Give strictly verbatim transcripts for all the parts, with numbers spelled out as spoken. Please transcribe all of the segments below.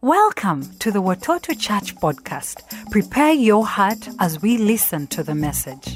Welcome to the Watoto Church podcast. Prepare your heart as we listen to the message.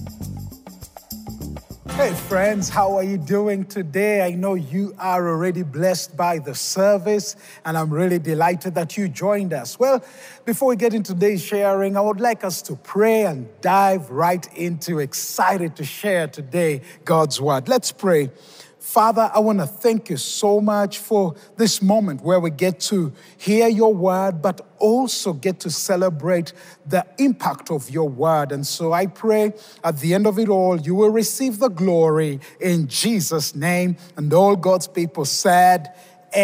Hey friends, how are you doing today? I know you are already blessed by the service, and I'm really delighted that you joined us. Well, before we get into today's sharing, I would like us to pray and dive right into excited to share today God's word. Let's pray. Father, I want to thank you so much for this moment where we get to hear your word, but also get to celebrate the impact of your word. And so I pray at the end of it all, you will receive the glory in Jesus' name. And all God's people said,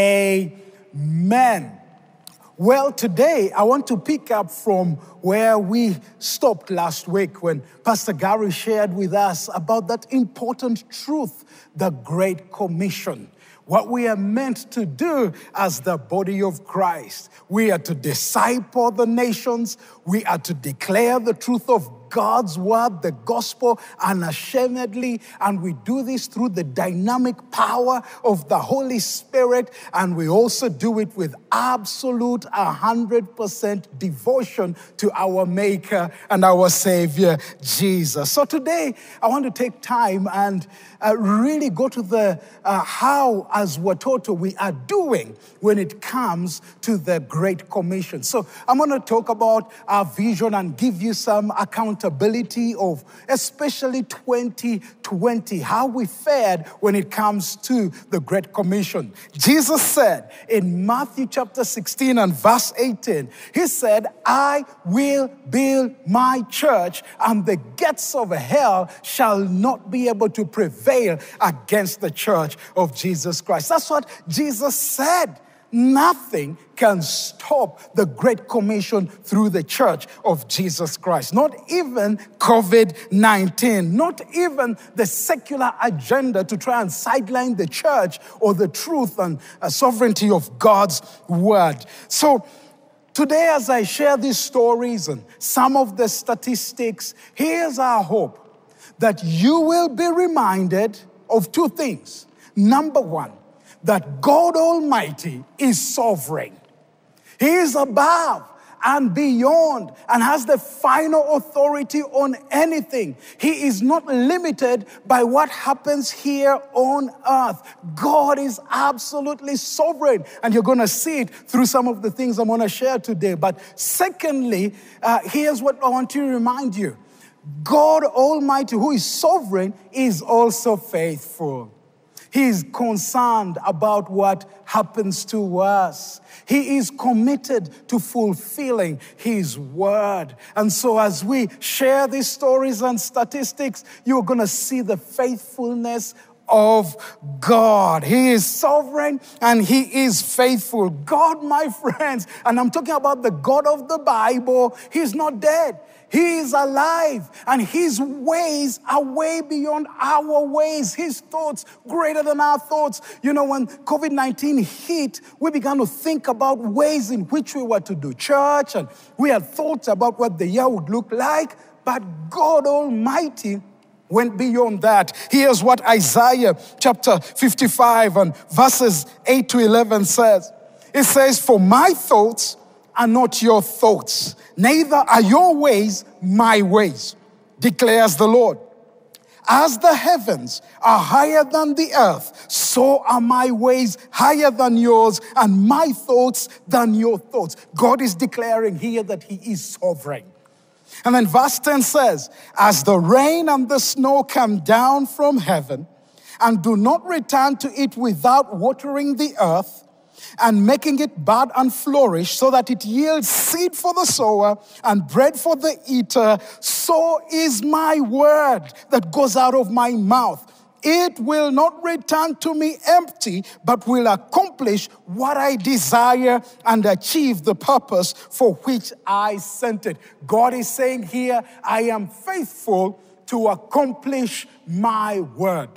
amen. Well, today I want to pick up from where we stopped last week when Pastor Gary shared with us about that important truth, the Great Commission. What we are meant to do as the body of Christ. We are to disciple the nations. We are to declare the truth of God's word, the gospel, unashamedly. And we do this through the dynamic power of the Holy Spirit. And we also do it with absolute one hundred percent devotion to our Maker and our Savior, Jesus. So today, I want to take time and uh, really go to the uh, how, as Watoto, we are doing when it comes to the Great Commission. So I'm going to talk about our vision and give you some accountability of especially twenty twenty, how we fared when it comes to the Great Commission. Jesus said in Matthew chapter sixteen and verse eighteen, he said, I will build my church and the gates of hell shall not be able to prevail against the church of Jesus Christ. That's what Jesus said. Nothing can stop the Great Commission through the church of Jesus Christ. Not even covid nineteen, not even the secular agenda to try and sideline the church or the truth and uh, sovereignty of God's word. So today, as I share these stories and some of the statistics, here's our hope that you will be reminded of two things. Number one, that God Almighty is sovereign. He is above and beyond and has the final authority on anything. He is not limited by what happens here on earth. God is absolutely sovereign, and you're going to see it through some of the things I'm going to share today. But secondly, uh, here's what I want to remind you. God Almighty, who is sovereign, is also faithful. He is concerned about what happens to us. He is committed to fulfilling his word. And so as we share these stories and statistics, you're going to see the faithfulness of God. He is sovereign and he is faithful. God, my friends, and I'm talking about the God of the Bible, he's not dead. He is alive, and his ways are way beyond our ways. His thoughts greater than our thoughts. You know, when covid nineteen hit, we began to think about ways in which we were to do church, and we had thoughts about what the year would look like, but God Almighty went beyond that. Here's what Isaiah chapter fifty-five and verses eight to eleven says. It says, for my thoughts are not your thoughts, neither are your ways my ways, declares the Lord. As the heavens are higher than the earth, so are my ways higher than yours, and my thoughts than your thoughts. God is declaring here that he is sovereign. And then verse ten says, as the rain and the snow come down from heaven and do not return to it without watering the earth and making it bud and flourish so that it yields seed for the sower and bread for the eater, so is my word that goes out of my mouth. It will not return to me empty, but will accomplish what I desire and achieve the purpose for which I sent it. God is saying here, I am faithful to accomplish my word.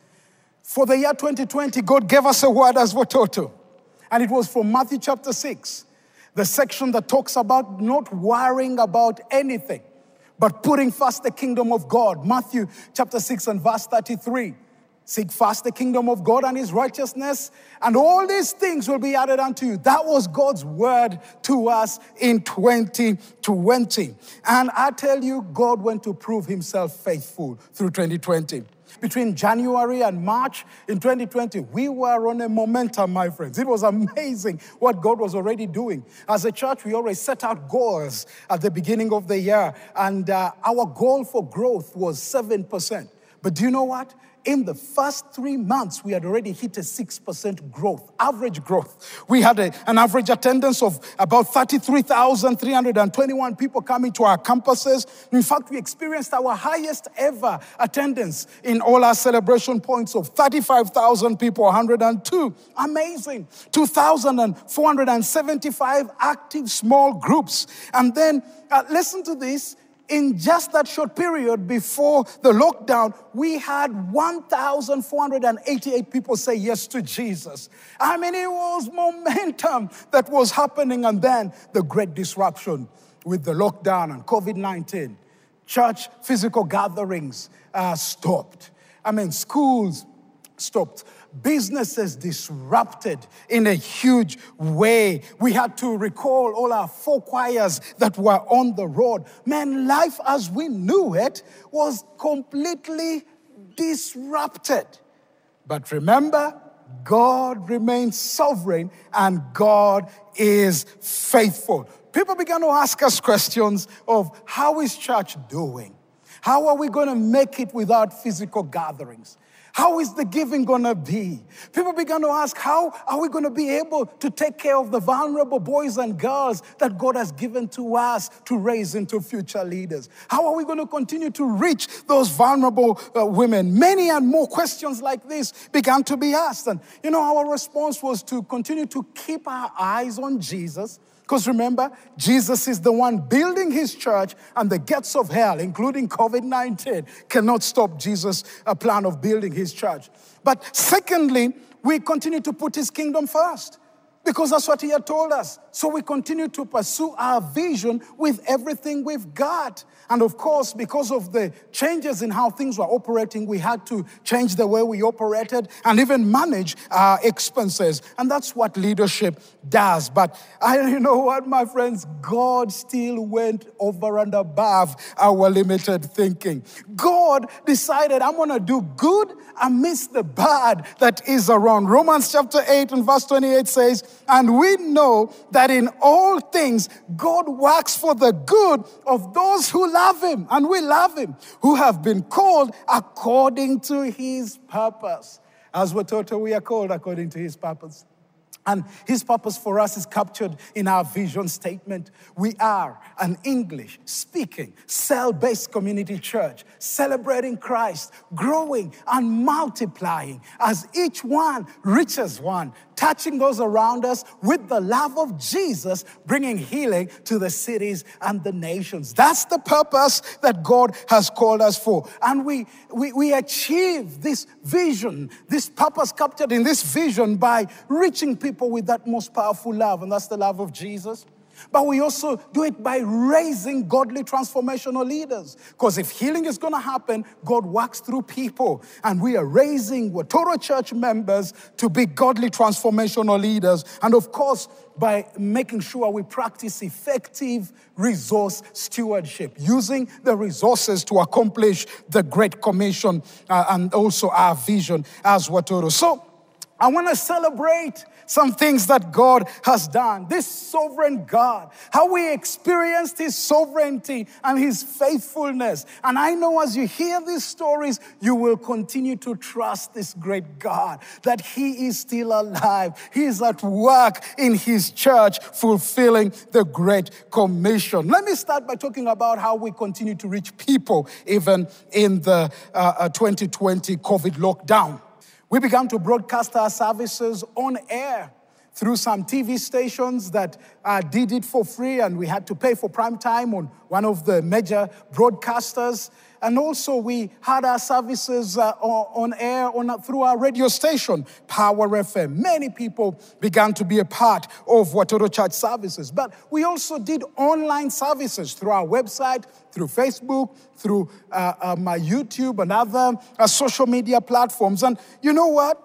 For the year twenty twenty, God gave us a word as Watoto. And it was from Matthew chapter six, the section that talks about not worrying about anything, but putting first the kingdom of God. Matthew chapter six and verse thirty-three. Seek first the kingdom of God and his righteousness, and all these things will be added unto you. That was God's word to us in twenty twenty. And I tell you, God went to prove himself faithful through twenty twenty. Between January and March in twenty twenty, we were on a momentum, my friends. It was amazing what God was already doing. As a church, we already set out goals at the beginning of the year, and uh, our goal for growth was seven percent. But do you know what? In the first three months, we had already hit a six percent growth, average growth. We had a, an average attendance of about thirty-three thousand three hundred twenty-one people coming to our campuses. In fact, we experienced our highest ever attendance in all our celebration points of thirty-five thousand people, one hundred two. Amazing. two thousand four hundred seventy-five active small groups. And then, uh, listen to this. In just that short period before the lockdown, we had one thousand four hundred eighty-eight people say yes to Jesus. I mean, it was momentum that was happening. And then the great disruption with the lockdown and covid nineteen. Church physical gatherings uh, stopped. I mean, schools stopped. Businesses disrupted in a huge way. We had to recall all our four choirs that were on the road. Man, life as we knew it was completely disrupted. But remember, God remains sovereign and God is faithful. People began to ask us questions of how is church doing? How are we going to make it without physical gatherings? How is the giving going to be? People began to ask, how are we going to be able to take care of the vulnerable boys and girls that God has given to us to raise into future leaders? How are we going to continue to reach those vulnerable uh, women? Many and more questions like this began to be asked. And, you know, our response was to continue to keep our eyes on Jesus. Because remember, Jesus is the one building his church, and the gates of hell, including covid nineteen, cannot stop Jesus' uh, plan of building his church. But secondly, we continue to put his kingdom first, because that's what he had told us. So we continue to pursue our vision with everything we've got. And of course, because of the changes in how things were operating, we had to change the way we operated and even manage our expenses. And that's what leadership does. But I, you know what, my friends? God still went over and above our limited thinking. God decided, I'm going to do good amidst the bad that is around. Romans chapter eight and verse twenty-eight says, and we know that in all things God works for the good of those who love him, and we love him, who have been called according to his purpose. As we're taught, we are called according to his purpose. And his purpose for us is captured in our vision statement. We are an English-speaking, cell-based community church, celebrating Christ, growing and multiplying as each one reaches one, touching those around us with the love of Jesus, bringing healing to the cities and the nations. That's the purpose that God has called us for. And we, we, we achieve this vision, this purpose captured in this vision by reaching people with that most powerful love, and that's the love of Jesus. But we also do it by raising godly transformational leaders. Because if healing is going to happen, God works through people. And we are raising Watoro Church members to be godly transformational leaders. And of course, by making sure we practice effective resource stewardship, using the resources to accomplish the Great Commission uh, and also our vision as Watoro. So I want to celebrate some things that God has done. This sovereign God, how we experienced his sovereignty and his faithfulness. And I know as you hear these stories, you will continue to trust this great God, that he is still alive. He is at work in his church, fulfilling the Great Commission. Let me start by talking about how we continue to reach people even in the uh, uh, twenty twenty COVID lockdown. We began to broadcast our services on air through some T V stations that uh, did it for free, and we had to pay for prime time on one of the major broadcasters. And also we had our services uh, on, on air on, through our radio station, Power F M. Many people began to be a part of Watoto Church services. But we also did online services through our website, through Facebook, through uh, uh, my YouTube and other uh, social media platforms. And you know what?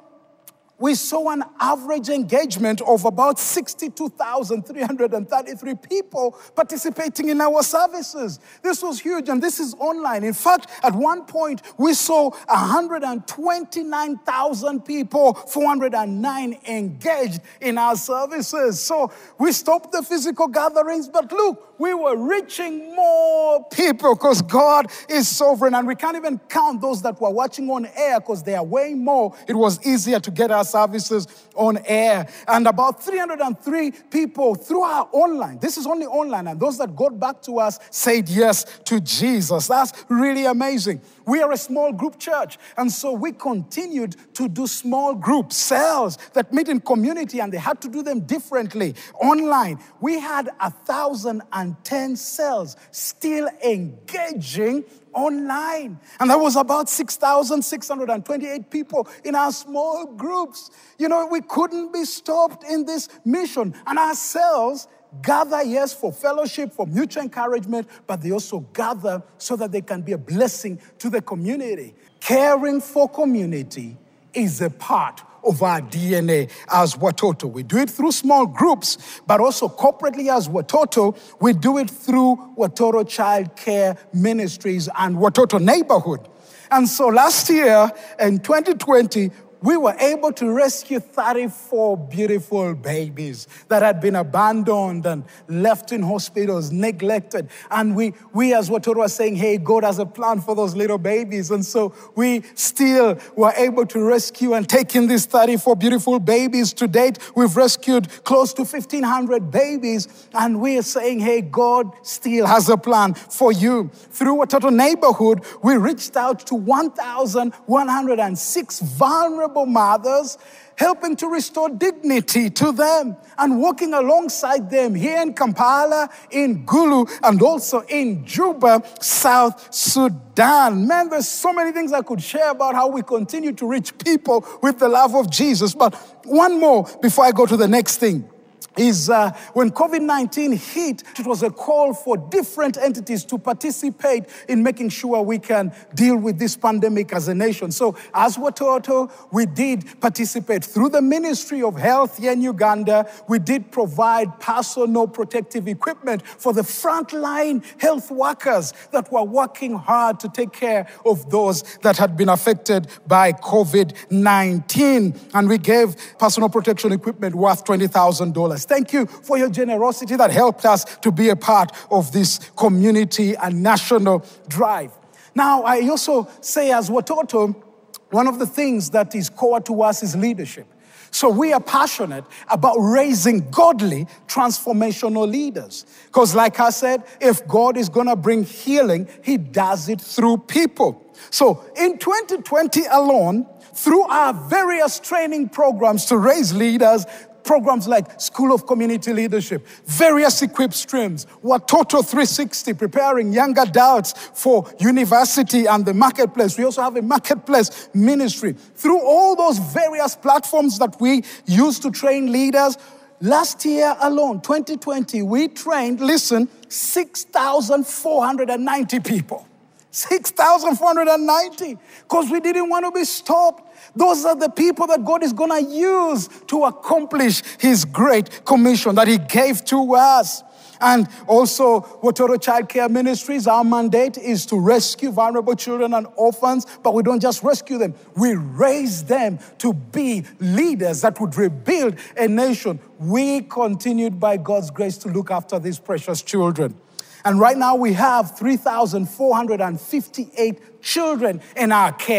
We saw an average engagement of about sixty-two thousand three hundred thirty-three people participating in our services. This was huge, and this is online. In fact, at one point, we saw one hundred twenty-nine thousand people, four hundred nine engaged in our services. So we stopped the physical gatherings, but look, we were reaching more people because God is sovereign, and we can't even count those that were watching on air because they are way more. It was easier to get our services on air. And about three hundred three people through our online, this is only online, and those that got back to us said yes to Jesus. That's really amazing. We are a small group church, and so we continued to do small group cells that meet in community, and they had to do them differently online. We had one thousand ten cells still engaging online. And there was about six thousand six hundred twenty-eight people in our small groups. You know, we couldn't be stopped in this mission. And our cells gather, yes, for fellowship, for mutual encouragement, but they also gather so that they can be a blessing to the community. Caring for community is a part of our D N A as Watoto. We do it through small groups, but also corporately as Watoto, we do it through Watoto Child Care Ministries and Watoto Neighborhood. And so last year, in twenty twenty, we were able to rescue thirty-four beautiful babies that had been abandoned and left in hospitals, neglected. And we, we as Watoto are saying, hey, God has a plan for those little babies. And so we still were able to rescue and take in these thirty-four beautiful babies. To date, we've rescued close to fifteen hundred babies. And we are saying, hey, God still has a plan for you. Through Watoto Neighborhood, we reached out to one thousand one hundred six vulnerable mothers, helping to restore dignity to them and working alongside them here in Kampala, in Gulu, and also in Juba, South Sudan. Man, there's so many things I could share about how we continue to reach people with the love of Jesus. But one more before I go to the next thing. Is uh, when COVID nineteen hit, it was a call for different entities to participate in making sure we can deal with this pandemic as a nation. So as Watoto, we did participate through the Ministry of Health here in Uganda. We did provide personal protective equipment for the frontline health workers that were working hard to take care of those that had been affected by COVID nineteen. And we gave personal protection equipment worth twenty thousand dollars. Thank you for your generosity that helped us to be a part of this community and national drive. Now, I also say as Watoto, one of the things that is core to us is leadership. So we are passionate about raising godly, transformational leaders. Because like I said, if God is going to bring healing, he does it through people. So in twenty twenty alone, through our various training programs to raise leaders, programs like School of Community Leadership, various equipped streams, Watoto three sixty, preparing young adults for university and the marketplace. We also have a marketplace ministry. Through all those various platforms that we use to train leaders, last year alone, twenty twenty, we trained, listen, six thousand four hundred ninety people. six thousand four hundred ninety, because we didn't want to be stopped. Those are the people that God is going to use to accomplish his great commission that he gave to us. And also, Watoto Child Care Ministries, our mandate is to rescue vulnerable children and orphans, but we don't just rescue them. We raise them to be leaders that would rebuild a nation. We continued by God's grace to look after these precious children. And right now we have three thousand four hundred fifty-eight children in our care.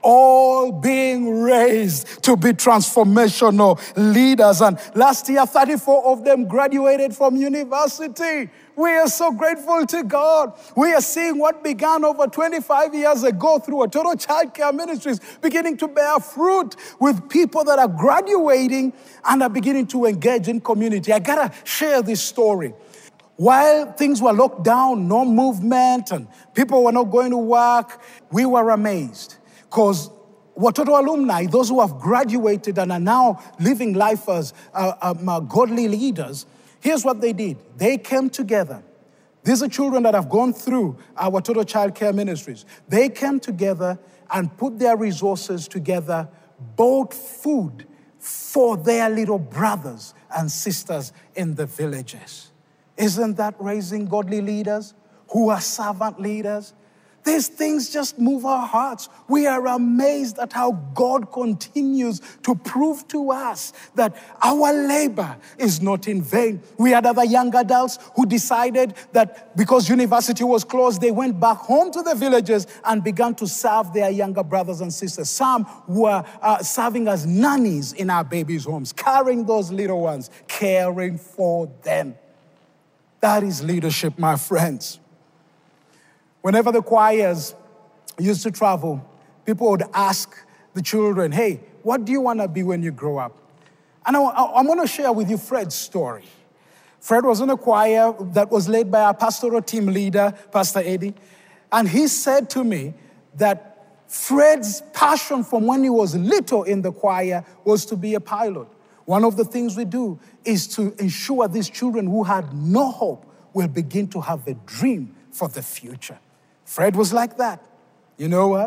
all being raised to be transformational leaders. And last year, thirty-four of them graduated from university. We are so grateful to God. We are seeing what began over twenty-five years ago through a Total Child Care Ministries beginning to bear fruit with people that are graduating and are beginning to engage in community. I gotta share this story. While things were locked down, no movement, and people were not going to work, we were amazed. Because Watoto alumni, those who have graduated and are now living life as uh, um, uh, godly leaders, here's what they did. They came together. These are children that have gone through our Watoto Child Care Ministries. They came together and put their resources together, bought food for their little brothers and sisters in the villages. Isn't that raising godly leaders who are servant leaders? These things just move our hearts. We are amazed at how God continues to prove to us that our labor is not in vain. We had other young adults who decided that because university was closed, they went back home to the villages and began to serve their younger brothers and sisters. Some were uh, serving as nannies in our babies' homes, carrying those little ones, caring for them. That is leadership, my friends. Whenever the choirs used to travel, people would ask the children, hey, what do you want to be when you grow up? And I, I, I'm going to share with you Fred's story. Fred was in a choir that was led by our pastoral team leader, Pastor Eddie. And he said to me that Fred's passion from when he was little in the choir was to be a pilot. One of the things we do is to ensure these children who had no hope will begin to have a dream for the future. Fred was like that. You know what?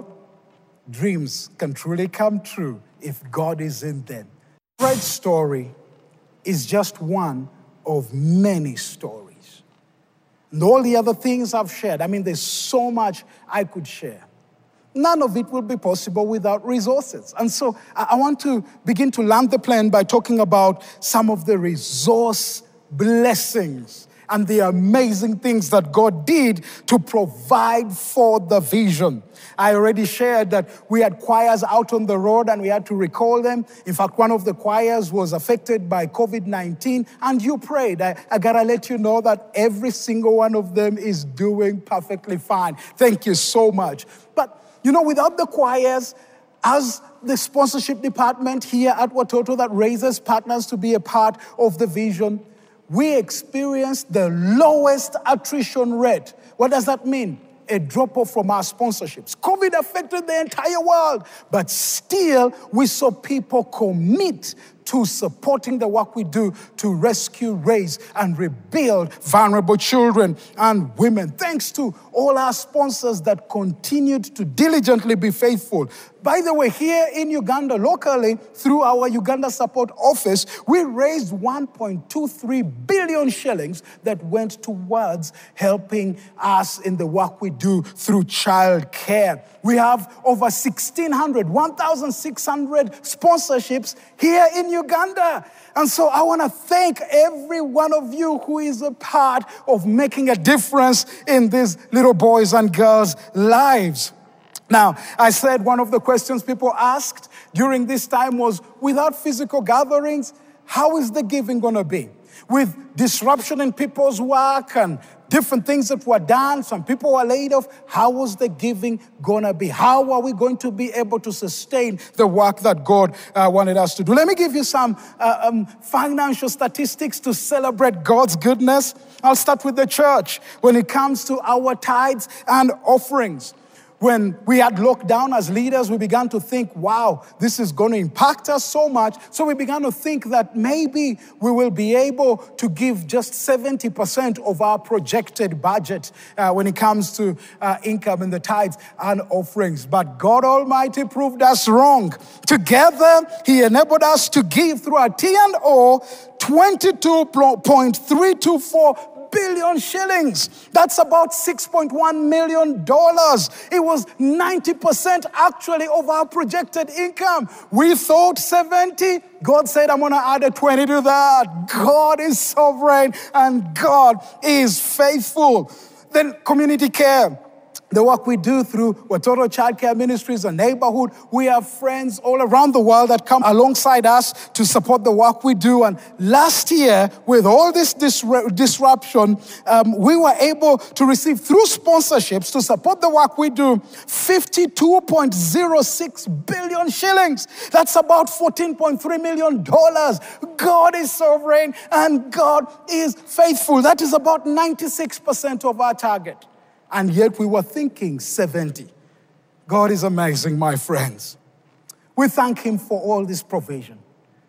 Dreams can truly come true if God is in them. Fred's story is just one of many stories. And all the other things I've shared, I mean, there's so much I could share. None of it will be possible without resources. And so I want to begin to land the plane by talking about some of the resource blessings and the amazing things that God did to provide for the vision. I already shared that we had choirs out on the road and we had to recall them. In fact, one of the choirs was affected by covid nineteen and you prayed. I, I gotta let you know that every single one of them is doing perfectly fine. Thank you so much. But, you know, without the choirs, as the sponsorship department here at Watoto that raises partners to be a part of the vision, we experienced the lowest attrition rate. What does that mean? A drop-off from our sponsorships. COVID affected the entire world, but still we saw people commit to supporting the work we do to rescue, raise, and rebuild vulnerable children and women. Thanks to all our sponsors that continued to diligently be faithful. By the way, here in Uganda, locally, through our Uganda Support Office, we raised one point two three billion shillings that went towards helping us in the work we do through child care. We have over sixteen hundred, one thousand six hundred sponsorships here in Uganda. And so I want to thank every one of you who is a part of making a difference in these little boys and girls' lives. Now, I said one of the questions people asked during this time was, without physical gatherings, how is the giving going to be? With disruption in people's work and different things that were done, some people were laid off, how was the giving going to be? How are we going to be able to sustain the work that God uh, wanted us to do? Let me give you some uh, um, financial statistics to celebrate God's goodness. I'll start with the church when it comes to our tithes and offerings. When we had lockdown as leaders, we began to think, wow, this is going to impact us so much. So we began to think that maybe we will be able to give just seventy percent of our projected budget uh, when it comes to uh, income in the tithes and offerings. But God Almighty proved us wrong. Together, He enabled us to give through our T and O twenty-two point three two four billion shillings. That's about six point one million dollars. It was ninety percent actually of our projected income. We thought seventy. God said, I'm going to add a twenty to that. God is sovereign and God is faithful. Then community care. the work we do through Watoto Childcare Ministries and Neighborhood. We have friends all around the world that come alongside us to support the work we do. And last year, with all this disru- disruption, um, we were able to receive, through sponsorships to support the work we do, fifty-two point zero six billion shillings. That's about fourteen point three million dollars. God is sovereign and God is faithful. That is about ninety-six percent of our target. And yet we were thinking seventy. God is amazing, my friends. We thank him for all this provision.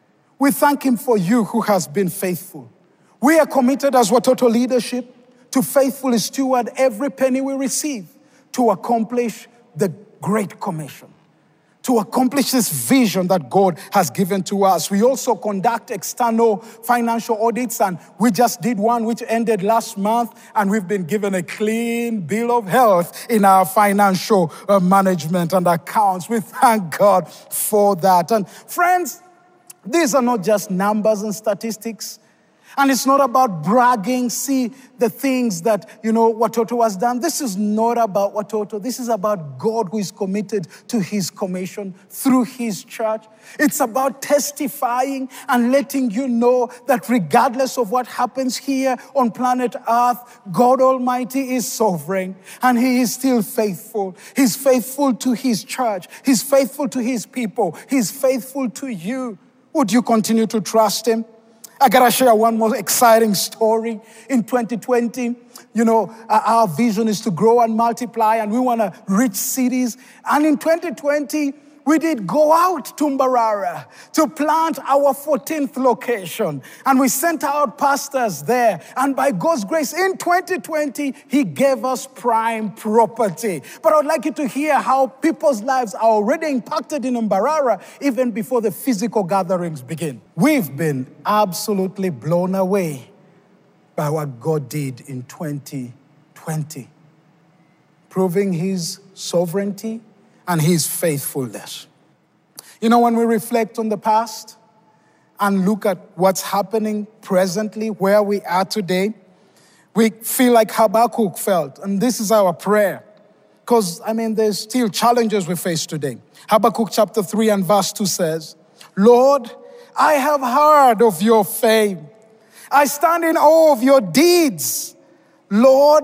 We thank him for you who has been faithful. We are committed as Watoto leadership to faithfully steward every penny we receive to accomplish the Great Commission, to accomplish this vision that God has given to us. We also conduct external financial audits, and we just did one which ended last month, and we've been given a clean bill of health in our financial uh, management and accounts. We thank God for that. And friends, these are not just numbers and statistics. And it's not about bragging, see the things that, you know, Watoto has done. This is not about Watoto. This is about God who is committed to his commission through his church. It's about testifying and letting you know that regardless of what happens here on planet Earth, God Almighty is sovereign and he is still faithful. He's faithful to his church. He's faithful to his people. He's faithful to you. Would you continue to trust him? I gotta share one more exciting story. In twenty twenty, you know, our vision is to grow and multiply, and we want to reach cities. And in twenty twenty, we did go out to Mbarara to plant our fourteenth location. And we sent out pastors there. And by God's grace, in twenty twenty, he gave us prime property. But I would like you to hear how people's lives are already impacted in Mbarara even before the physical gatherings begin. We've been absolutely blown away by what God did in twenty twenty, proving his sovereignty and his faithfulness. You know, when we reflect on the past and look at what's happening presently, where we are today, we feel like Habakkuk felt. And this is our prayer. Because, I mean, there's still challenges we face today. Habakkuk chapter three and verse two says, Lord, I have heard of your fame. I stand in awe of your deeds. Lord,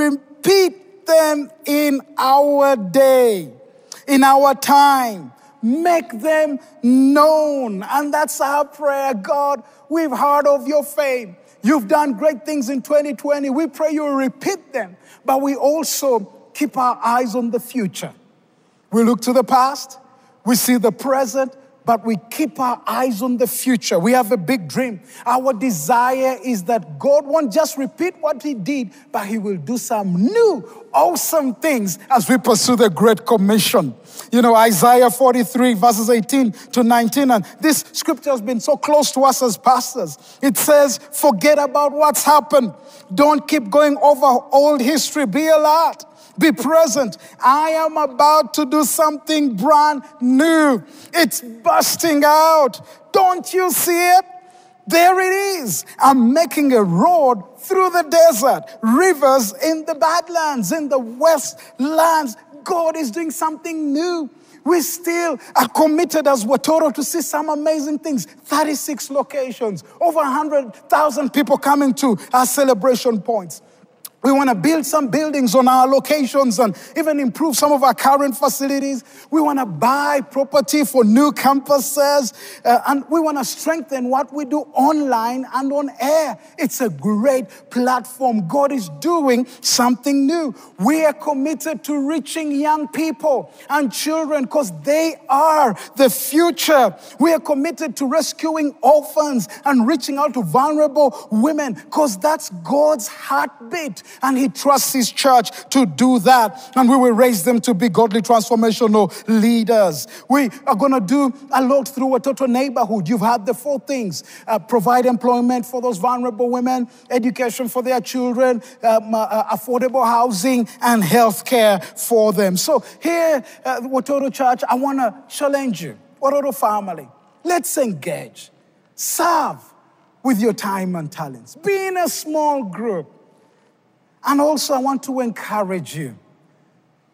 repeat them in our day. In our time, make them known. And that's our prayer. God, we've heard of your fame. You've done great things in twenty twenty. We pray you repeat them, but we also keep our eyes on the future. We look to the past, we see the present, but we keep our eyes on the future. We have a big dream. Our desire is that God won't just repeat what he did, but he will do some new, awesome things as we pursue the Great Commission. You know, Isaiah forty-three, verses eighteen to nineteen, and this scripture has been so close to us as pastors. It says, forget about what's happened. Don't keep going over old history. Be alert. Be present. I am about to do something brand new. It's bursting out. Don't you see it? There it is. I'm making a road through the desert, rivers in the Badlands, in the Westlands. God is doing something new. We still are committed as Watoto to see some amazing things. thirty-six locations, over one hundred thousand people coming to our celebration points. We want to build some buildings on our locations and even improve some of our current facilities. We want to buy property for new campuses. Uh, and we want to strengthen what we do online and on air. It's a great platform. God is doing something new. We are committed to reaching young people and children because they are the future. We are committed to rescuing orphans and reaching out to vulnerable women because that's God's heartbeat. And he trusts his church to do that. And we will raise them to be godly transformational leaders. We are going to do a lot through Watoto Neighborhood. You've had the four things. Uh, provide employment for those vulnerable women, education for their children, um, uh, affordable housing, and health care for them. So here at Watoto Church, I want to challenge you, Watoto family. Let's engage. Serve with your time and talents. Be in a small group. And also, I want to encourage you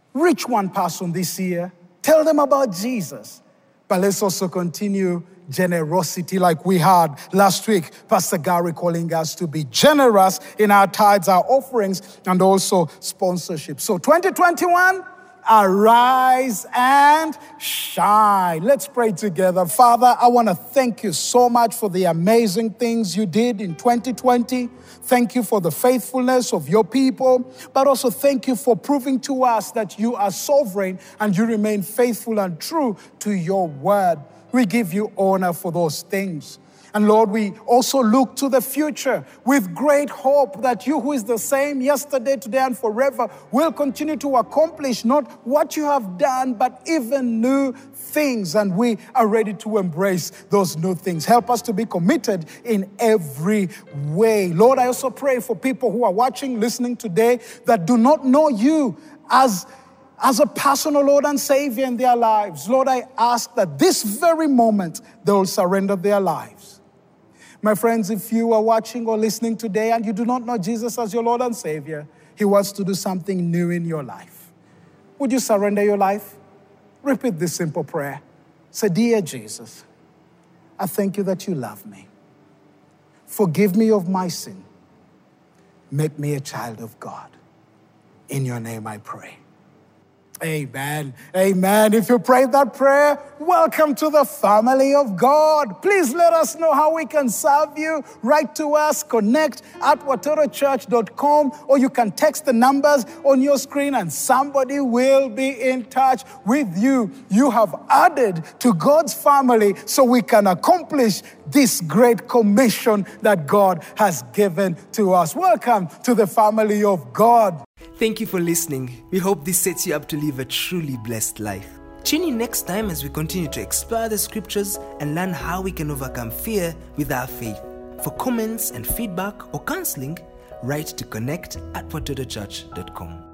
Reach one person this year. Tell them about Jesus. But let's also continue generosity like we had last week. Pastor Gary calling us to be generous in our tithes, our offerings, and also sponsorship. So twenty twenty-one, arise and shine. Let's pray together. Father, I want to thank you so much for the amazing things you did in twenty twenty. Thank you for the faithfulness of your people, but also thank you for proving to us that you are sovereign and you remain faithful and true to your word. We give you honor for those things. And Lord, we also look to the future with great hope that you who is the same yesterday, today, and forever will continue to accomplish not what you have done, but even new things. And we are ready to embrace those new things. Help us to be committed in every way. Lord, I also pray for people who are watching, listening today that do not know you as As a personal Lord and Savior in their lives. Lord, I ask that this very moment they will surrender their lives. My friends, if you are watching or listening today and you do not know Jesus as your Lord and Savior, he wants to do something new in your life. Would you surrender your life? Repeat this simple prayer. Say, dear Jesus, I thank you that you love me. Forgive me of my sin. Make me a child of God. In your name I pray. Amen. Amen. If you prayed that prayer, welcome to the family of God. Please let us know how we can serve you. Write to us, connect at watoto church dot com, or you can text the numbers on your screen and somebody will be in touch with you. You have added to God's family so we can accomplish this great commission that God has given to us. Welcome to the family of God. Thank you for listening. We hope this sets you up to live a truly blessed life. Tune in next time as we continue to explore the scriptures and learn how we can overcome fear with our faith. For comments and feedback or counseling, write to connect at watoto church dot com.